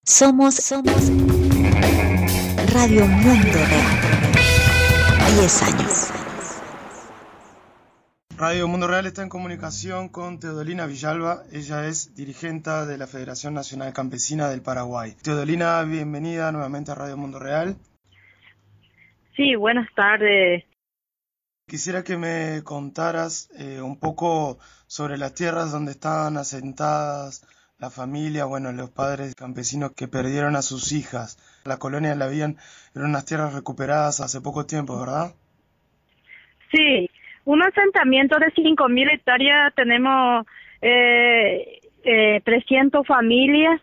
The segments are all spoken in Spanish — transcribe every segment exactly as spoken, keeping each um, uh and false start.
Somos, somos Radio Mundo Real. diez años. Radio Mundo Real está en comunicación con Teodolina Villalba. Ella es dirigente de la Federación Nacional Campesina del Paraguay. Teodolina, bienvenida nuevamente a Radio Mundo Real. Sí, buenas tardes. Quisiera que me contaras eh, un poco sobre las tierras donde estaban asentadas la familia, bueno, los padres campesinos que perdieron a sus hijas. La colonia la habían, eran unas tierras recuperadas hace poco tiempo, ¿verdad? Sí, un asentamiento de cinco mil hectáreas, tenemos eh, eh, trescientas familias,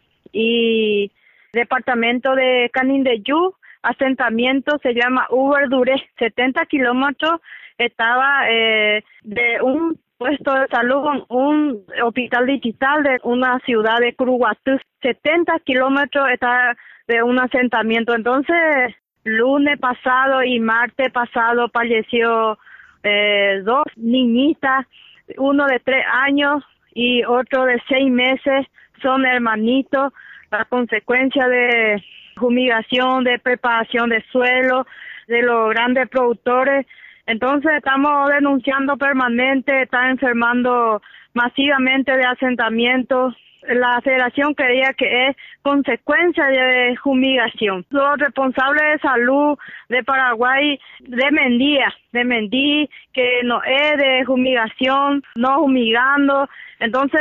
y departamento de Canindeyú, asentamiento se llama Uberduré, setenta kilómetros, estaba eh, de un puesto de salud, un hospital digital de una ciudad de Curuguatú, setenta kilómetros está de un asentamiento. Entonces, lunes pasado y martes pasado falleció eh, dos niñitas, uno de tres años y otro de seis meses, son hermanitos, la consecuencia de fumigación, de preparación de suelo, de los grandes productores. Entonces estamos denunciando permanente, están enfermando masivamente de asentamientos. La federación creía que es consecuencia de fumigación. Los responsables de salud de Paraguay de Mendía, de Mendí, que no es de fumigación, no fumigando. Entonces,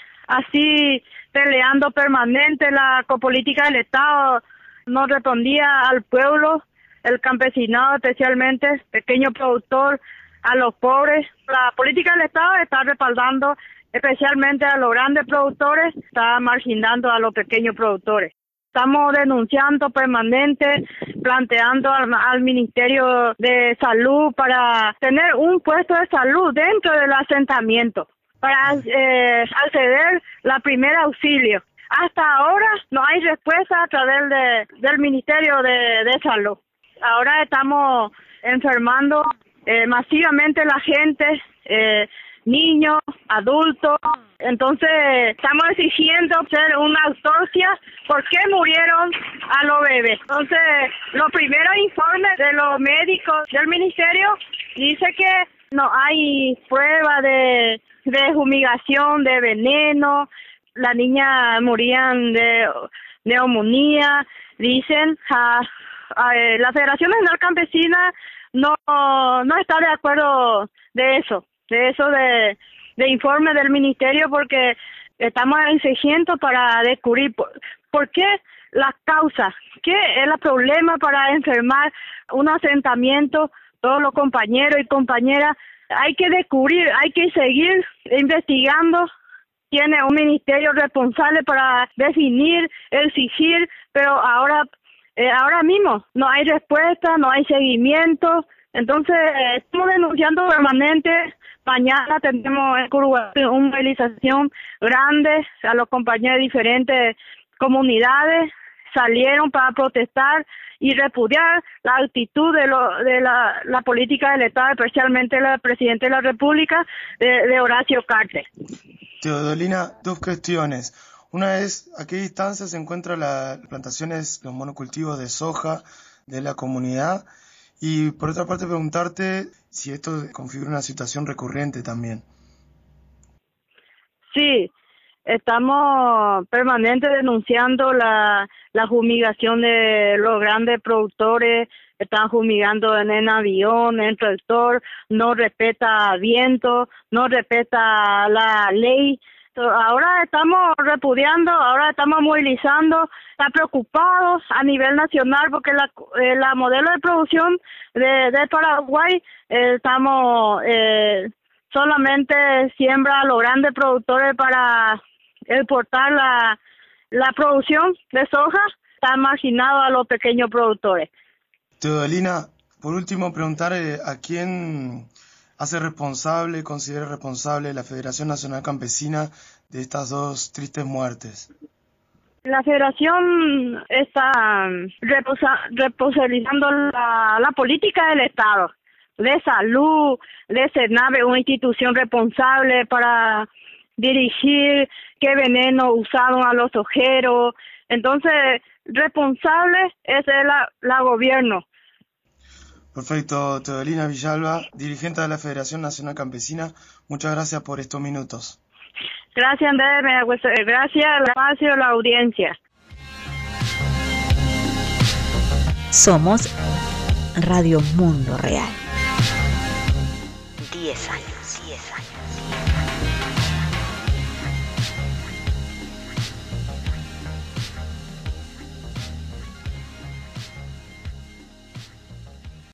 así peleando permanente, la política del Estado no respondía al pueblo, el campesinado especialmente, pequeño productor, a los pobres. La política del Estado está respaldando especialmente a los grandes productores, está marginando a los pequeños productores. Estamos denunciando permanente, planteando al, al Ministerio de Salud para tener un puesto de salud dentro del asentamiento, para eh, acceder la primer auxilio. Hasta ahora no hay respuesta a través de, del Ministerio de, de Salud. Ahora estamos enfermando eh, masivamente la gente, eh, niños, adultos. Entonces estamos exigiendo hacer una autopsia por qué murieron a los bebés. Entonces, los primeros informes de los médicos del ministerio dice que no hay prueba de, de fumigación, de veneno. La niña morían de neumonía. Dicen, uh, uh, la Federación Nacional Campesina no no está de acuerdo de eso, de eso de, de informe del ministerio, porque estamos exigiendo para descubrir por, por qué la causa, qué es el problema para enfermar un asentamiento. Todos los compañeros y compañeras, hay que descubrir, hay que seguir investigando. Tiene un ministerio responsable para definir, exigir, pero ahora eh, ahora mismo no hay respuesta, no hay seguimiento. Entonces, eh, estamos denunciando permanente. Mañana tenemos en Curuguatú una movilización grande, a los compañeros de diferentes comunidades salieron para protestar y repudiar la actitud de, lo, de la, la política del Estado, especialmente el presidente de la República, de, de Horacio Cartes. Teodolina, dos cuestiones. Una es, ¿a qué distancia se encuentran las plantaciones, los monocultivos de soja de la comunidad? Y por otra parte, preguntarte si esto configura una situación recurrente también. Sí, estamos permanentemente denunciando la, la fumigación de los grandes productores. Están fumigando en el avión, en el tractor, no respeta viento, no respeta la ley. Ahora estamos repudiando, ahora estamos movilizando, está preocupados a nivel nacional porque la, eh, la modelo de producción de, de Paraguay, eh, estamos eh, solamente siembra a los grandes productores para exportar la, la producción de soja, está marginado a los pequeños productores. Teodolina, por último, preguntar eh, a quién hace responsable, considera responsable la Federación Nacional Campesina de estas dos tristes muertes. La Federación está reposa, responsabilizando la, la política del Estado, de salud, de SENAVE, una institución responsable para dirigir qué veneno usaron a los ojeros, Entonces, responsable es el la, la gobierno. Perfecto, Teodolina Villalba, dirigente de la Federación Nacional Campesina, muchas gracias por estos minutos. Gracias, Andrés, gracias al espacio, a la audiencia. Somos Radio Mundo Real. diez años.